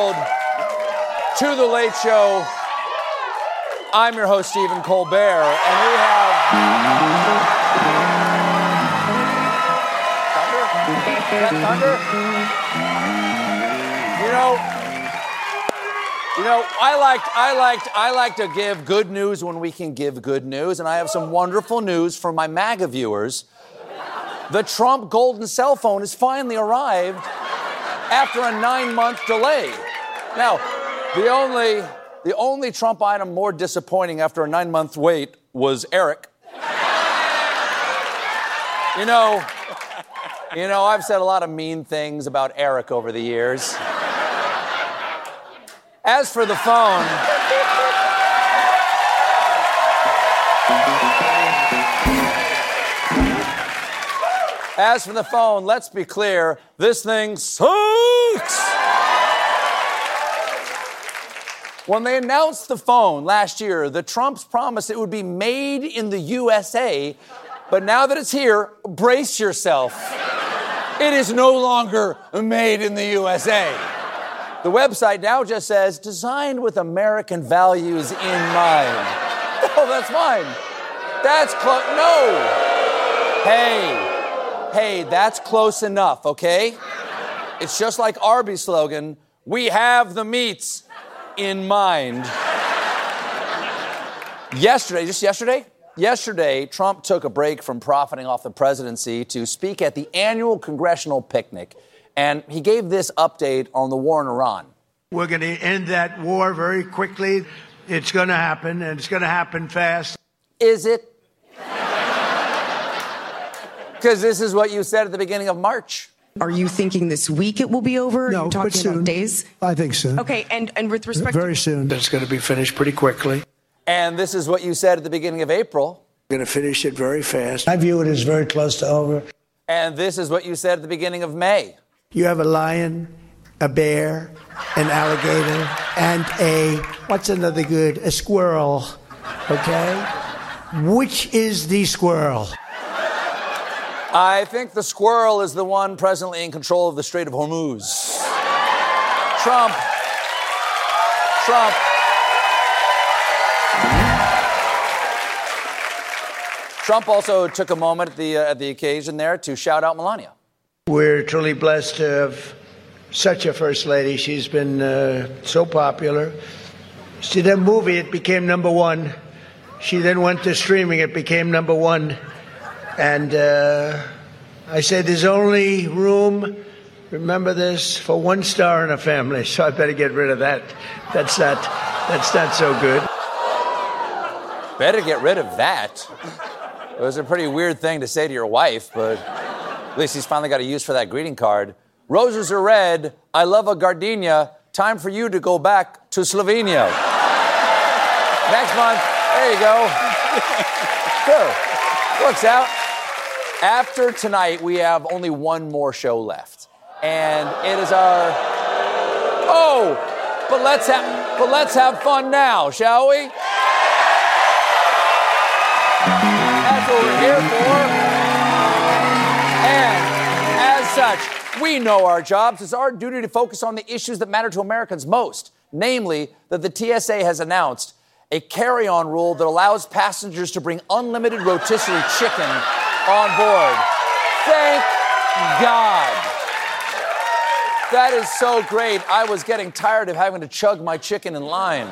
Seinfeld to The Late Show. I'm your host, Stephen Colbert, and we have... Thunder? You got thunder? You know, I like to give good news when we can give good news, and I have some wonderful news for my MAGA viewers. The Trump golden cell phone has finally arrived after a 9-month delay. Now, the only Trump item more disappointing after a 9-month wait was Eric. You know, I've said a lot of mean things about Eric over the years. As for the phone, let's be clear, this thing sucks. When they announced the phone last year, the Trumps promised it would be made in the USA, but now that it's here, brace yourself. It is no longer made in the USA. The website now just says, designed with American values in mind. Oh, that's fine. That's close. No. Hey, that's close enough, okay? It's just like Arby's slogan, we have the meats in mind. Yesterday, Trump took a break from profiting off the presidency to speak at the annual congressional picnic. And he gave this update on the war in Iran. We're going to end that war very quickly. It's going to happen, and it's going to happen fast. Is it? Because this is what you said at the beginning of March. Are you thinking this week it will be over? No, Are you talking but soon. about days? I think soon. Okay, and with respect Very soon. It's going to be finished pretty quickly. And this is what you said at the beginning of April. We're going to finish it very fast. I view it as very close to over. And this is what you said at the beginning of May. You have a lion, a bear, an alligator, and what's another good? A squirrel, okay? Which is the squirrel? I think the squirrel is the one presently in control of the Strait of Hormuz. Trump. Trump also took a moment at the occasion there to shout out Melania. We're truly blessed to have such a first lady. She's been so popular. She did a movie, it became number one. She then went to streaming, it became number one. And I said, there's only room, remember this, for one star in a family. So I better get rid of that. That's not so good. Better get rid of that. It was a pretty weird thing to say to your wife, but at least he's finally got a use for that greeting card. Roses are red. I love a gardenia. Time for you to go back to Slovenia. Next month. There you go. Sure. Works out. After tonight, we have only one more show left. And it is our... Oh! But let's have fun now, shall we? That's what we're here for. And as such, we know our jobs. It's our duty to focus on the issues that matter to Americans most. Namely, that the TSA has announced a carry-on rule that allows passengers to bring unlimited rotisserie chicken on board. Thank God. That is so great. I was getting tired of having to chug my chicken in line.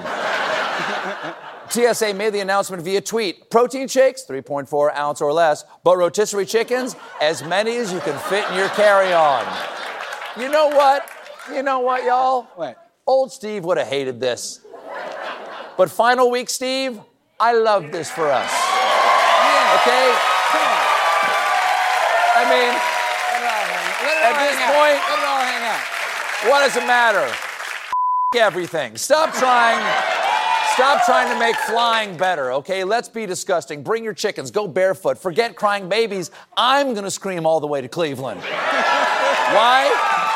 TSA made the announcement via tweet. Protein shakes, 3.4 ounce or less, but rotisserie chickens, as many as you can fit in your carry-on. You know what, y'all? What? Old Steve would have hated this. But final week, Steve, I love this for us. Yeah. Okay? I mean, at this point, let it all hang out. what does it matter? Everything. Stop trying to make flying better, okay? Let's be disgusting. Bring your chickens. Go barefoot. Forget crying babies. I'm going to scream all the way to Cleveland. Why?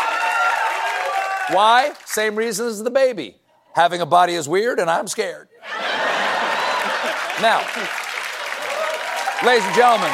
Why? Same reason as the baby. Having a body is weird, and I'm scared. Now, ladies and gentlemen.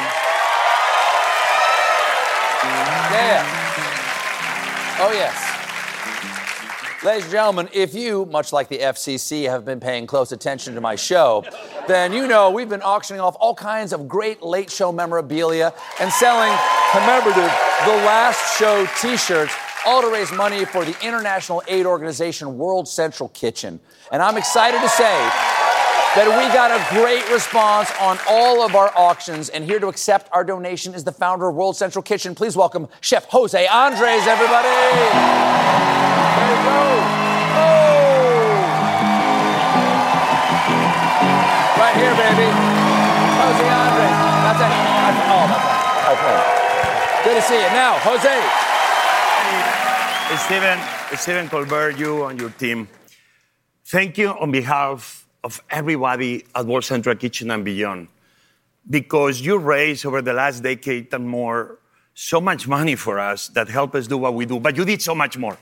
Yeah. Oh, yes. Ladies and gentlemen, if you, much like the FCC, have been paying close attention to my show, then you know we've been auctioning off all kinds of great late show memorabilia and selling commemorative The Last Show t-shirts, all to raise money for the international aid organization World Central Kitchen. And I'm excited to say that we got a great response on all of our auctions. And here to accept our donation is the founder of World Central Kitchen. Please welcome Chef Jose Andres, everybody. There you go. Oh! Right here, baby. Jose Andres. That's it. Oh, that's it. Okay. Good to see you. Now, Jose. Stephen Colbert, you and your team, thank you on behalf of everybody at World Central Kitchen and beyond, because you raised over the last decade and more so much money for us that help us do what we do, but you did so much more.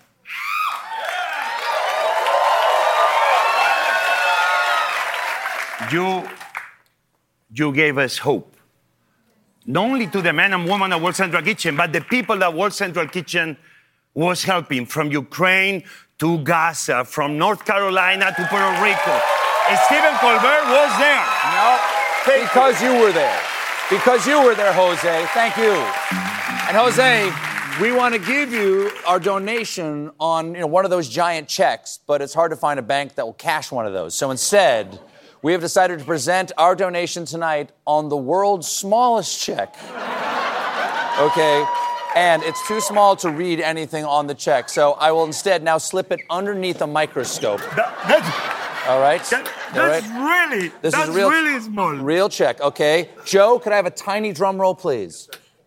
You gave us hope, not only to the men and women at World Central Kitchen, but the people that World Central Kitchen was helping, from Ukraine to Gaza, from North Carolina to Puerto Rico. Stephen Colbert was there. No, because you were there. Because you were there, Jose. Thank you. And Jose, we want to give you our donation on one of those giant checks, but it's hard to find a bank that will cash one of those. So instead, we have decided to present our donation tonight on the world's smallest check. Okay? And it's too small to read anything on the check. So I will instead now slip it underneath a microscope. All right? That's really small. Real check, okay? Joe, could I have a tiny drum roll, please?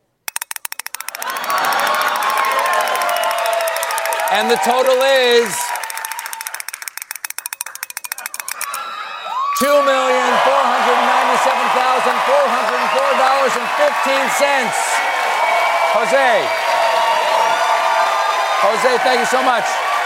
And the total is $2,497,404.15. Jose, thank you so much.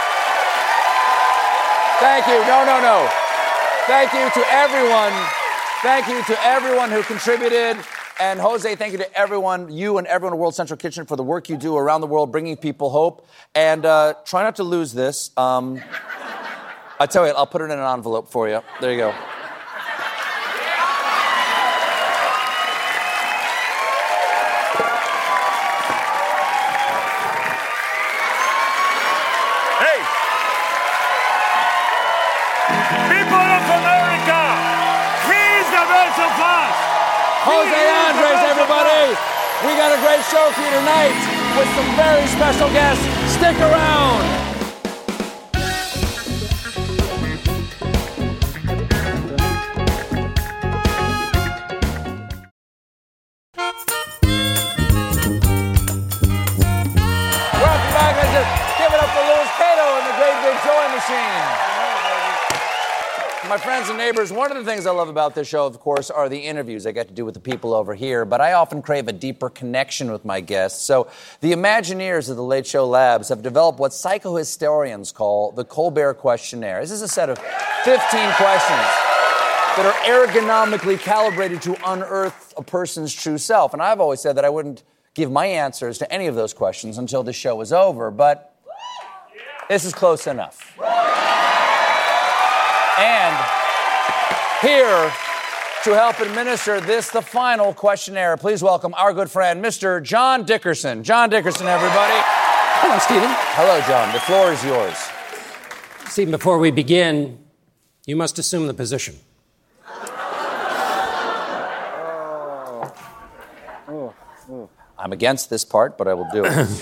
Thank you. No. Thank you to everyone. Thank you to everyone who contributed. And Jose, thank you to everyone, you and everyone at World Central Kitchen for the work you do around the world, bringing people hope. And try not to lose this. I tell you, I'll put it in an envelope for you. There you go. Jose Andres, everybody. We got a great show for you tonight with some very special guests. Stick around. Welcome back. Let's just give it up for Louis Cato and the Great Big Joy Machine. My friends and neighbors, one of the things I love about this show, of course, are the interviews I get to do with the people over here, but I often crave a deeper connection with my guests. So the Imagineers of the Late Show Labs have developed what psychohistorians call the Colbert Questionnaire. This is a set of 15 questions that are ergonomically calibrated to unearth a person's true self. And I've always said that I wouldn't give my answers to any of those questions until the show was over, but this is close enough. And here to help administer this, the final questionnaire, please welcome our good friend, Mr. John Dickerson. John Dickerson, everybody. Hello, Stephen. Hello, John. The floor is yours. Stephen, before we begin, you must assume the position. I'm against this part, but I will do it.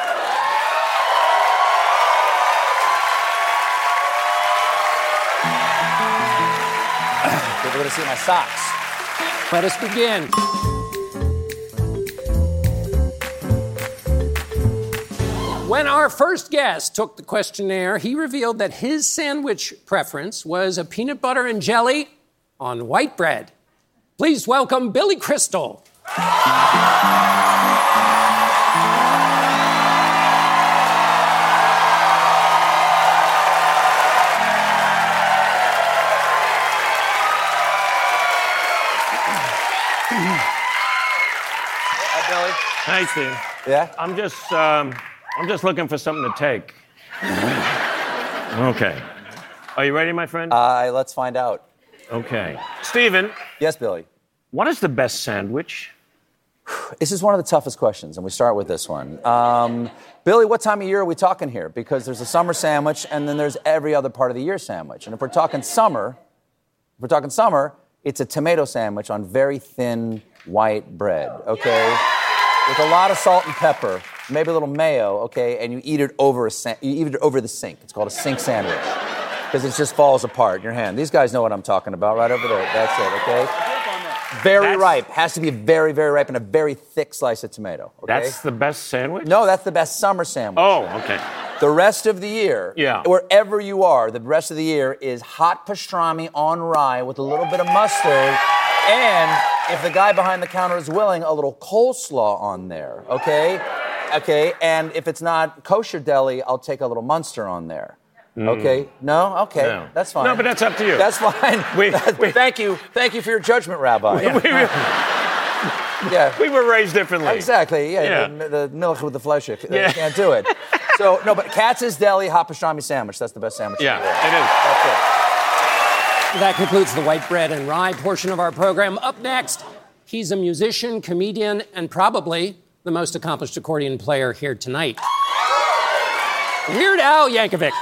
We're going to see my socks. Let us begin. When our first guest took the questionnaire, he revealed that his sandwich preference was a peanut butter and jelly on white bread. Please welcome Billy Crystal. Hi, Steve. Yeah? I'm just looking for something to take. Okay. Are you ready, my friend? Let's find out. Okay. Stephen, Yes, Billy. what is the best sandwich? This is one of the toughest questions, and we start with this one. Billy, what time of year are we talking here? Because there's a summer sandwich, and then there's every other part of the year sandwich. And if we're talking summer, it's a tomato sandwich on very thin white bread, okay? With a lot of salt and pepper, maybe a little mayo, okay? And you eat it over the sink. It's called a sink sandwich because it just falls apart in your hand. These guys know what I'm talking about, right over there. That's it, okay? Very ripe. Has to be very, very ripe and a very thick slice of tomato. Okay? That's the best sandwich? No, that's the best summer sandwich. Oh, okay. The rest of the year, Yeah. wherever you are, the rest of the year is hot pastrami on rye with a little bit of mustard, and if the guy behind the counter is willing, a little coleslaw on there, okay? Okay, and if it's not kosher deli, I'll take a little Munster on there. Okay? No? Okay. No. That's fine. No, but that's up to you. That's fine. Thank you. Thank you for your judgment, Rabbi. Yeah. We were raised differently. Exactly. Yeah. The milk with the flesh. You can't do it. So no, but Katz's Deli hot pastrami sandwich. That's the best sandwich. Yeah, in the world. it is. That's it. That concludes the white bread and rye portion of our program. Up next, he's a musician, comedian, and probably the most accomplished accordion player here tonight. Weird Al Yankovic.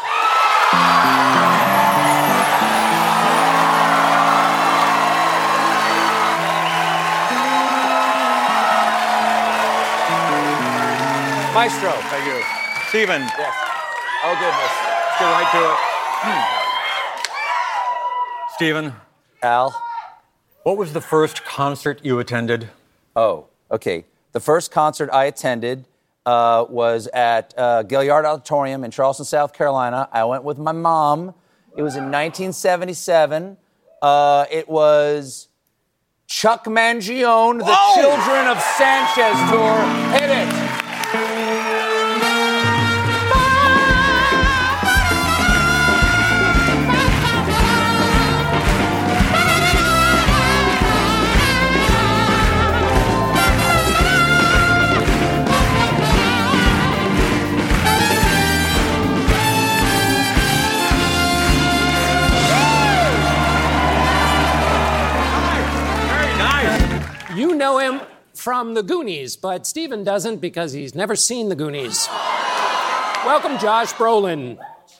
Maestro. Thank you. Stephen. Yes. Oh, goodness. Let's get right to it. Stephen, Al. what was the first concert you attended? Oh, okay. The first concert I attended was at Gaillard Auditorium in Charleston, South Carolina. I went with my mom. It was in 1977. It was Chuck Mangione, the Children of Sanchez tour. Hit it. You know him from The Goonies, but Stephen doesn't because he's never seen The Goonies. Welcome, Josh Brolin.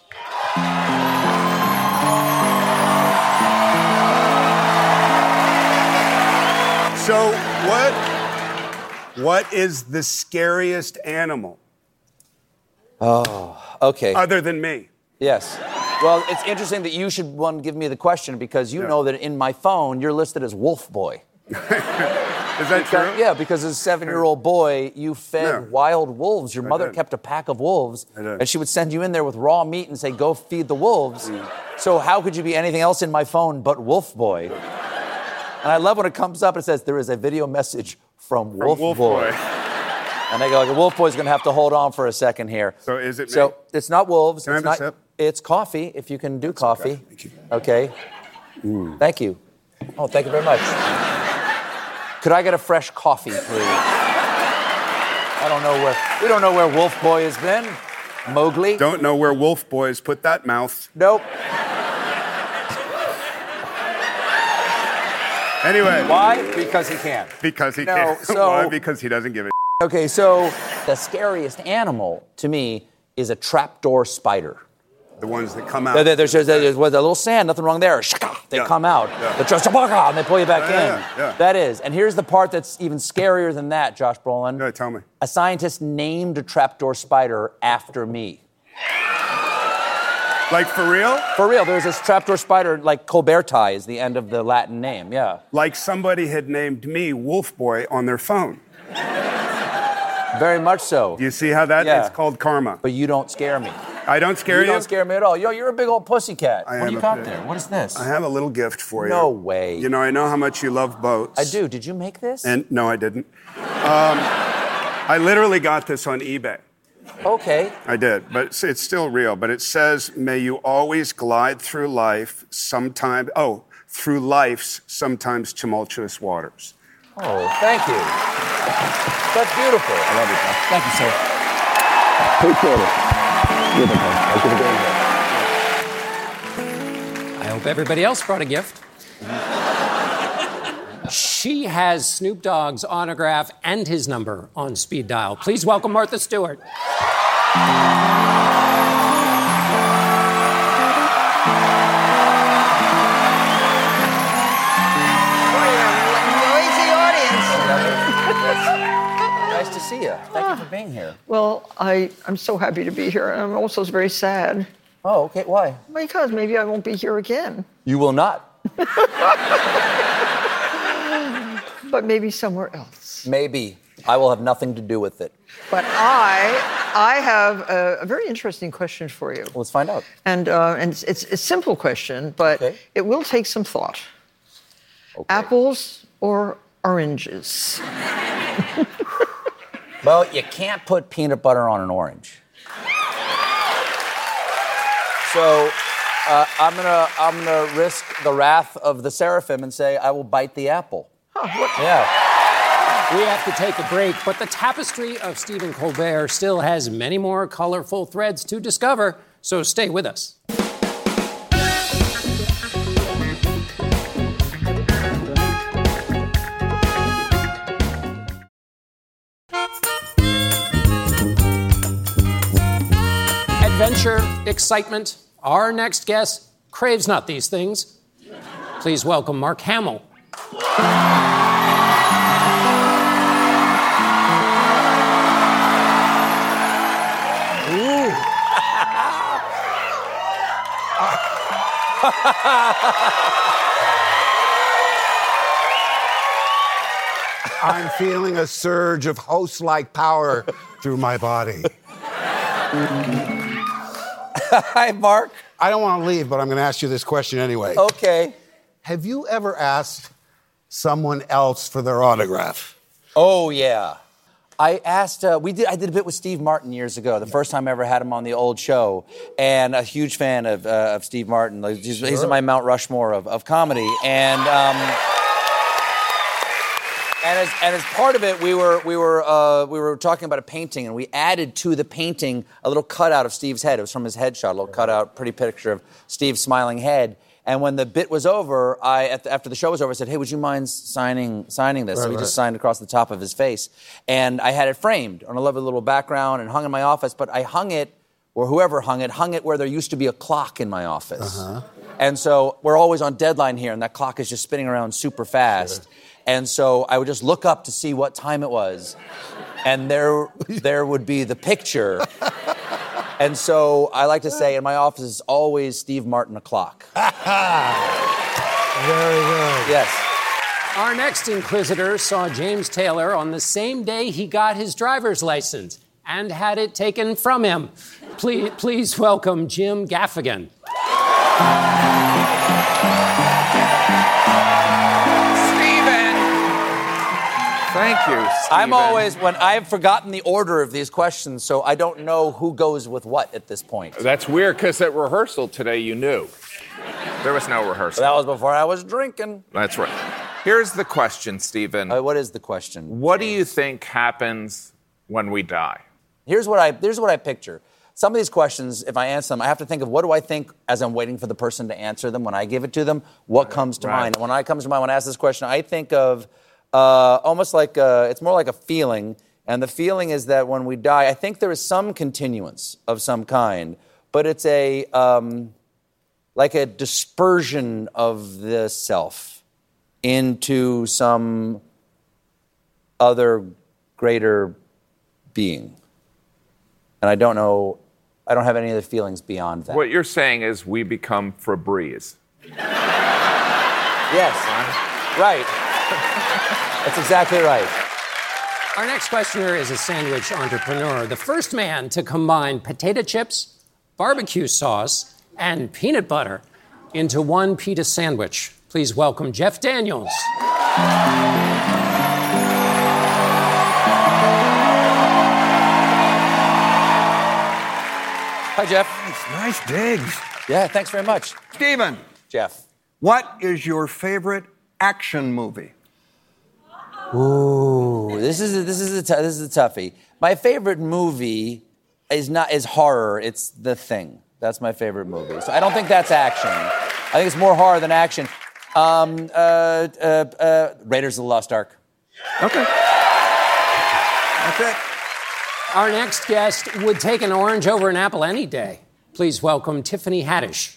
So what is the scariest animal Okay. other than me? Yes. Well, it's interesting that you should give me the question because you know that in my phone you're listed as Wolf Boy. Is that true? Yeah, because as a 7-year-old boy, you fed wild wolves. Your mother did. kept a pack of wolves, I did. and she would send you in there with raw meat and say, "Go feed the wolves." So how could you be anything else in my phone but Wolf Boy? And I love when it comes up and it says there is a video message from Wolf Boy. And they go, "The Wolf Boy's going to have to hold on for a second here." So is it me? So it's not wolves. Can I it's have a not. sip? It's coffee. If you can do coffee. okay. Thank you. Okay. Thank you. Oh, thank you very much. Could I get a fresh coffee, please? We don't know where Wolf Boy has been. Mowgli? Don't know where Wolf Boys put that mouth. Nope. Anyway. Why? Because he can. Because he No, can't. so- Why? Because he doesn't give a Okay, so the scariest animal to me is a trapdoor spider. The ones that come out. There's with a little sand, nothing wrong there. Shaka, they Yeah. come out. Yeah. And they pull you back in. Yeah. That is. And here's the part that's even scarier than that, Josh Brolin. Go ahead, tell me. A scientist named a trapdoor spider after me. Like for real? For real, there's this trapdoor spider, like Colberti is the end of the Latin name, yeah. Like somebody had named me Wolf Boy on their phone. Very much so. You see how that? Yeah. It's called karma. But you don't scare me. I don't scare you? You don't scare me at all. Yo, you're a big old pussycat. I What do am you a got bit. there? What is this? I have a little gift for you. No way. You know, I know how much you love boats. I do. Did you make this? And no, I didn't. I literally got this on eBay. Okay. I did, but it's still real. But it says, "May you always glide through life's sometimes tumultuous waters." Oh, thank you. That's beautiful. I love it. Thank you, sir. Appreciate it. Beautiful. Thank you for being here. hope everybody else brought a gift. She has Snoop Dogg's autograph and his number on speed dial. Please welcome Martha Stewart. Noisy audience. Nice to see you. Thank you for being here. Well, I'm so happy to be here, and I'm also very sad. Oh, okay. Why? Because maybe I won't be here again. You will not. But maybe somewhere else. Maybe. I will have nothing to do with it. But I have a very interesting question for you. Let's find out. And it's a simple question, but it will take some thought. Okay. Apples or oranges? Well, you can't put peanut butter on an orange. So I'm gonna risk the wrath of the seraphim and say I will bite the apple. Yeah. We have to take a break, but the tapestry of Stephen Colbert still has many more colorful threads to discover, so stay with us. Adventure, excitement. Our next guest craves not these things. Please welcome Mark Hamill. I'm feeling a surge of host-like power through my body. Hi, Mark. I don't want to leave, but I'm going to ask you this question anyway. Okay. Have you ever asked someone else for their autograph? Oh, yeah. I asked, I did a bit with Steve Martin years ago, the first time I ever had him on the old show, and a huge fan of Steve Martin. He's in my Mount Rushmore of comedy, and as part of it, we were talking about a painting, and we added to the painting a little cutout of Steve's head. It was from his headshot, a little cutout, pretty picture of Steve's smiling head. And when the bit was over, after the show was over, I said, "Hey, would you mind signing this?" So we just signed across the top of his face, and I had it framed on a lovely little background and hung in my office. But I hung it, or whoever hung it where there used to be a clock in my office. And so we're always on deadline here, and that clock is just spinning around super fast. Sure. And so I would just look up to see what time it was, and there would be the picture. And so I like to say in my office is always Steve Martin o'clock. Very good. Yes. Our next inquisitor saw James Taylor on the same day he got his driver's license and had it taken from him. Please welcome Jim Gaffigan. Thank you, Stephen. I've forgotten the order of these questions, so I don't know who goes with what at this point. That's weird, because at rehearsal today, you knew. There was no rehearsal. That was before I was drinking. That's right. Here's the question, Stephen. What is the question? What do you think happens when we die? Here's what I picture. Some of these questions, if I answer them, I have to think of what do I think as I'm waiting for the person to answer them. When I give it to them, what comes to mind? When I ask this question, I think of almost like it's more like a feeling, and the feeling is that when we die, I think there is some continuance of some kind, but it's like a dispersion of the self into some other greater being, and I don't have any other feelings beyond that. What you're saying is we become Febreze. Yes, right. That's exactly right. Our next questioner is a sandwich entrepreneur, the first man to combine potato chips, barbecue sauce, and peanut butter into one pita sandwich. Please welcome Jeff Daniels. Hi, Jeff. Nice digs. Yeah, thanks very much. Stephen. Jeff. What is your favorite action movie? Ooh, this is a toughie. My favorite movie is horror. It's The Thing. That's my favorite movie. So I don't think that's action. I think it's more horror than action. Raiders of the Lost Ark. Okay. That's it. Our next guest would take an orange over an apple any day. Please welcome Tiffany Haddish.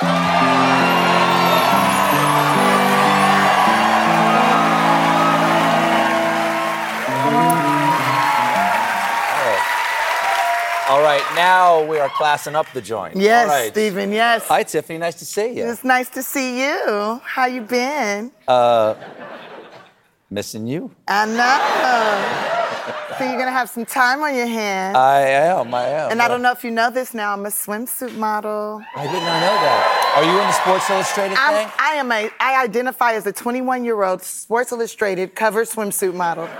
All right, now we are classing up the joint. Yes, All right. Stephen, yes. Hi, Tiffany. Nice to see you. It's nice to see you. How you been? Missing you. I know. So you're going to have some time on your hands. I am. And I don't know if you know this now, I'm a swimsuit model. I did not know that. Are you in the Sports Illustrated thing? I identify as a 21-year-old Sports Illustrated cover swimsuit model.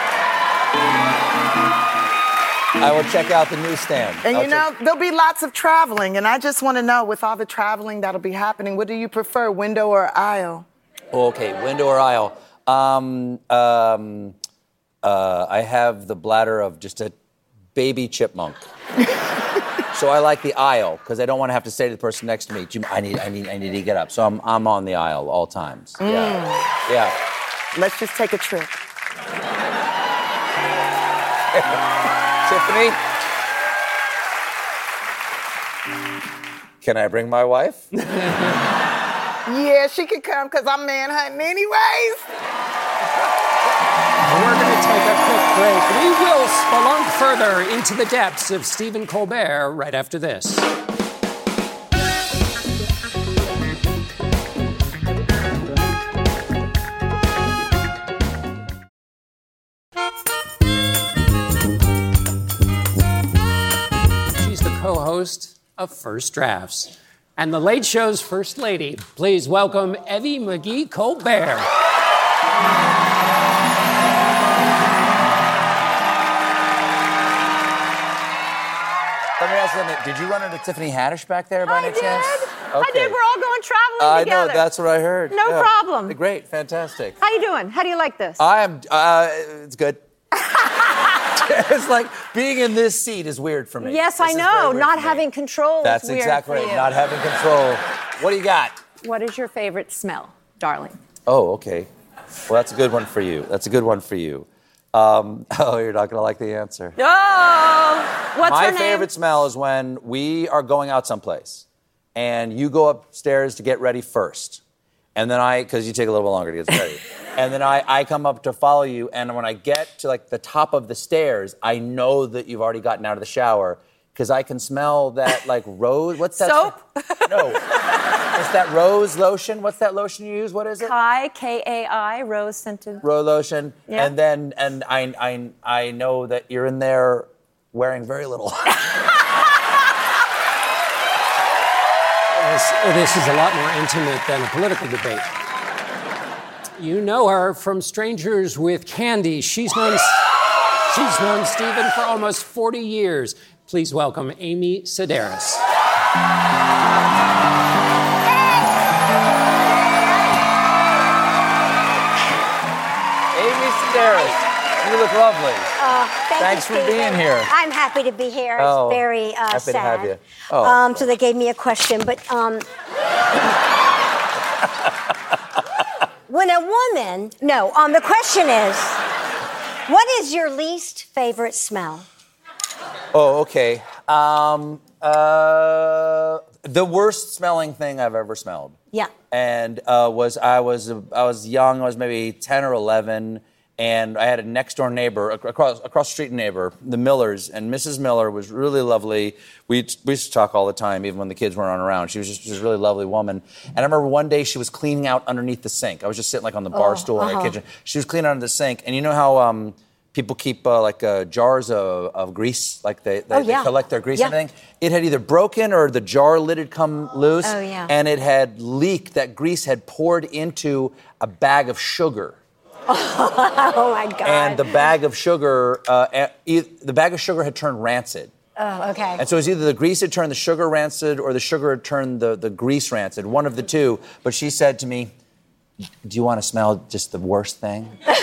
I will check out the newsstand. And there'll be lots of traveling, and I just want to know, with all the traveling that'll be happening, what do you prefer, window or aisle? Okay, window or aisle. I have the bladder of just a baby chipmunk. So I like the aisle, because I don't want to have to say to the person next to me, Jim, I need to get up. So I'm on the aisle all times. Yeah. Let's just take a trip. Tiffany? Can I bring my wife? Yeah, she could come because I'm manhunting anyways. We're going to take a quick break. We will spelunk further into the depths of Stephen Colbert right after this. Co-host of First Drafts and the Late Show's First Lady. Please welcome Evie McGee Colbert. Let me ask you something. Did you run into Tiffany Haddish back there by any chance? I did. We're all going traveling together. I know. That's what I heard. No problem. Great. Fantastic. How you doing? How do you like this? It's good. It's like being in this seat is weird for me. Yes, I know. Not having control That's is weird exactly for right. you. Not having control. What do you got? What is your favorite smell, darling? Oh, okay. Well, that's a good one for you. You're not going to like the answer. Oh, what's her My name? favorite smell is when we are going out someplace and you go upstairs to get ready first. And then because you take a little bit longer to get ready. And then I come up to follow you, and when I get to like the top of the stairs, I know that you've already gotten out of the shower because I can smell that like rose. What's that? Soap? No. It's that rose lotion. What's that lotion you use? What is it? Kai, Kai, rose scented. Rose lotion. Yeah. And I know that you're in there wearing very little. This is a lot more intimate than a political debate. You know her from Strangers with Candy. She's known Stephen for almost 40 years. Please welcome Amy Sedaris. Amy Sedaris, you look lovely. Thanks for being here. I'm happy to be here. It's very happy sad. to have you. Oh. So they gave me a question, but when a woman, the question is, what is your least favorite smell? Oh, okay. The worst smelling thing I've ever smelled. Yeah. And I was young. I was maybe 10 or 11. And I had a next door neighbor, across the street neighbor, the Millers, and Mrs. Miller was really lovely. We used to talk all the time, even when the kids weren't around. She was just a really lovely woman. And I remember one day she was cleaning out underneath the sink. I was just sitting like on the bar stool in the kitchen. She was cleaning under the sink, and you know how people keep jars of grease, like they collect their grease and everything. It had either broken or the jar lid had come loose, and it had leaked. That grease had poured into a bag of sugar. Oh my God! And the bag of sugar had turned rancid. Oh, okay. And so it was either the grease had turned the sugar rancid or the sugar had turned the grease rancid, one of the two. But she said to me, "Do you want to smell just the worst thing?" And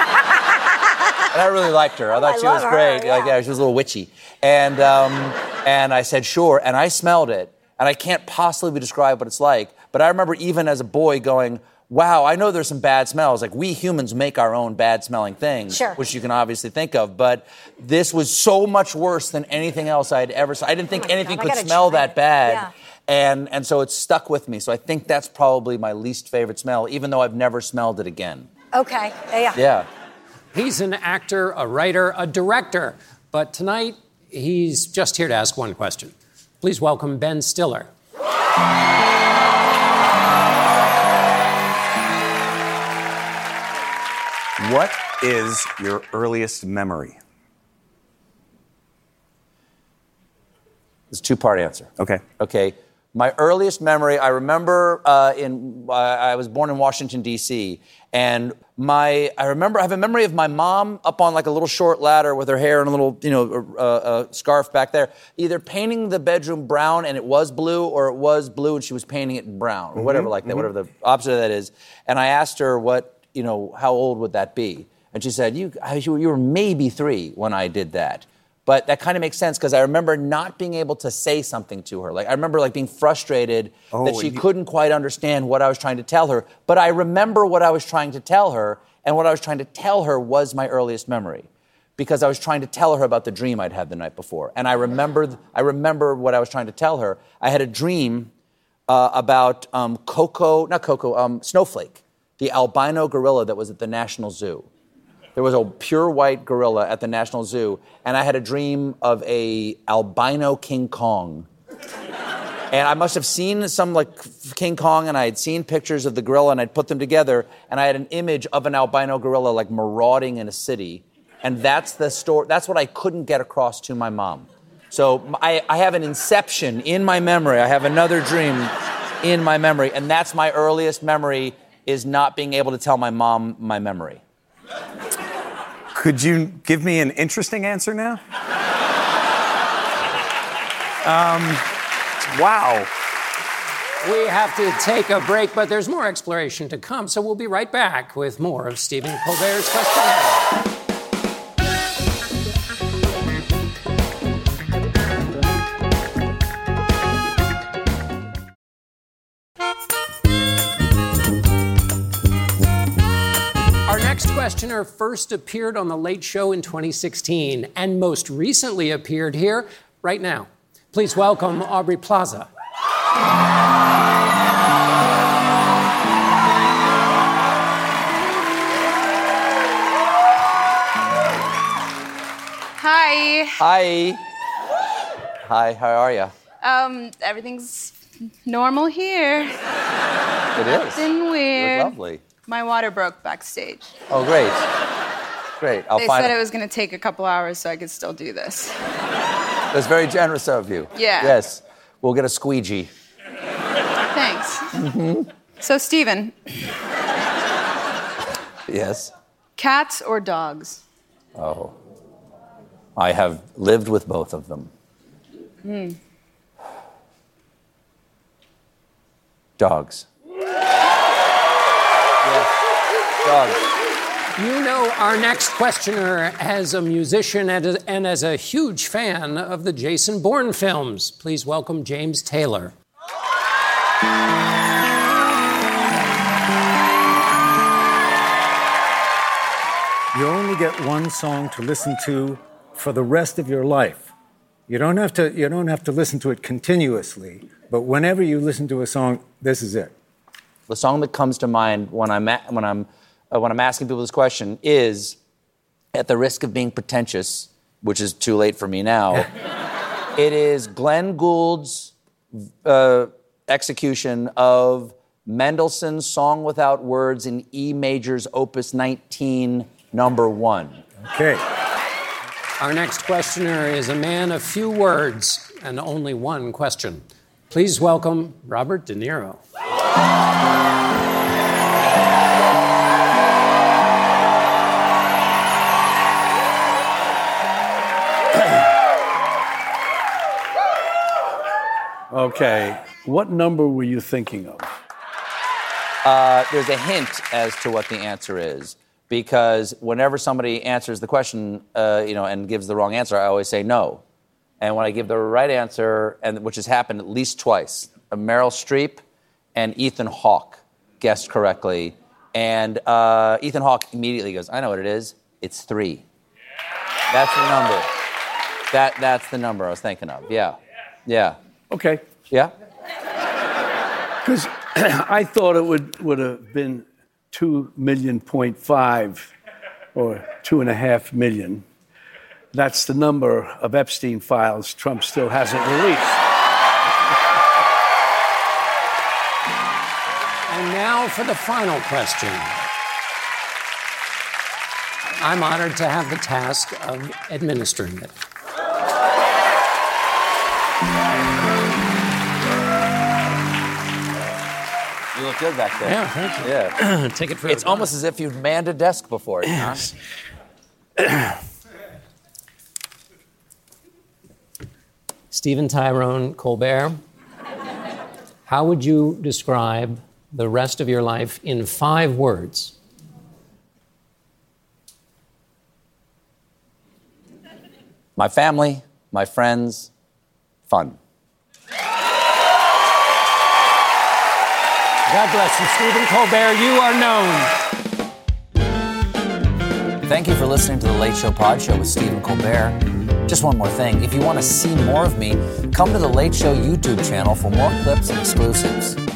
I really liked her. I thought she was great. She was a little witchy. And I said, "Sure." And I smelled it. And I can't possibly describe what it's like, But I remember even as a boy going, wow, I know there's some bad smells. Like, we humans make our own bad-smelling things, Sure. which you can obviously think of. But this was so much worse than anything else I'd ever seen. I didn't think anything could smell that bad. Yeah. And so it's stuck with me. So I think that's probably my least favorite smell, even though I've never smelled it again. Okay. Yeah. Yeah. He's an actor, a writer, a director. But tonight, he's just here to ask one question. Please welcome Ben Stiller. What is your earliest memory? It's a two-part answer. Okay. Okay. My earliest memory, I remember I was born in Washington, D.C., and I have a memory of my mom up on like a little short ladder with her hair and a little, scarf back there, either painting the bedroom brown and it was blue, or it was blue and she was painting it brown, or whatever like that, whatever the opposite of that is. And I asked her how old would that be? And she said, you were maybe 3 when I did that. But that kind of makes sense because I remember not being able to say something to her. Like, I remember being frustrated that she couldn't quite understand what I was trying to tell her. But I remember what I was trying to tell her, and what I was trying to tell her was my earliest memory, because I was trying to tell her about the dream I'd had the night before. And I remember what I was trying to tell her. I had a dream about Snowflake, the albino gorilla that was at the National Zoo. There was a pure white gorilla at the National Zoo, and I had a dream of a albino King Kong. And I must have seen some King Kong, and I had seen pictures of the gorilla, and I'd put them together, and I had an image of an albino gorilla marauding in a city. And that's the story. That's what I couldn't get across to my mom. So I have an inception in my memory. I have another dream in my memory, and that's my earliest memory, is not being able to tell my mom my memory. Could you give me an interesting answer now? Wow. We have to take a break, but there's more exploration to come, so we'll be right back with more of Stephen Colbert's Questionnaire. Our next questioner first appeared on The Late Show in 2016 and most recently appeared here right now. Please welcome Aubrey Plaza. Hi. Hi. Hi, how are you? Everything's normal here. It is. Nothing weird. You look lovely. My water broke backstage. Oh, great. Great. They said it was going to take a couple hours so I could still do this. That's very generous of you. Yeah. Yes. We'll get a squeegee. Thanks. Mm-hmm. So, Stephen, Yes. cats or dogs? Oh. I have lived with both of them. Dogs. Dogs. You know our next questioner as a musician and as a huge fan of the Jason Bourne films. Please welcome James Taylor. You only get one song to listen to for the rest of your life. You don't have to listen to it continuously, but whenever you listen to a song, this is it. The song that comes to mind when I'm asking people this question is, at the risk of being pretentious, which is too late for me now, it is Glenn Gould's execution of Mendelssohn's Song Without Words in E Major's Opus 19, number 1. Okay. Our next questioner is a man of few words and only one question. Please welcome Robert De Niro. Okay. What number were you thinking of? There's a hint as to what the answer is, because whenever somebody answers the question, and gives the wrong answer, I always say no. And when I give the right answer, and which has happened at least twice, Meryl Streep and Ethan Hawke guessed correctly. And Ethan Hawke immediately goes, I know what it is. It's 3. That's the number. That's the number I was thinking of. Yeah. Yeah. Okay. Yeah? Because I thought it would have been 2.5 million or 2.5 million. That's the number of Epstein files Trump still hasn't released. And now for the final question. I'm honored to have the task of administering it. You look good back there. Yeah, thank you. Yeah. Take it for It's almost as if you've manned a desk before. Yes. Stephen Tyrone Colbert, how would you describe the rest of your life in 5 words? My family, my friends, fun. God bless you, Stephen Colbert. You are known. Thank you for listening to The Late Show Pod Show with Stephen Colbert. Just one more thing. If you want to see more of me, come to The Late Show YouTube channel for more clips and exclusives.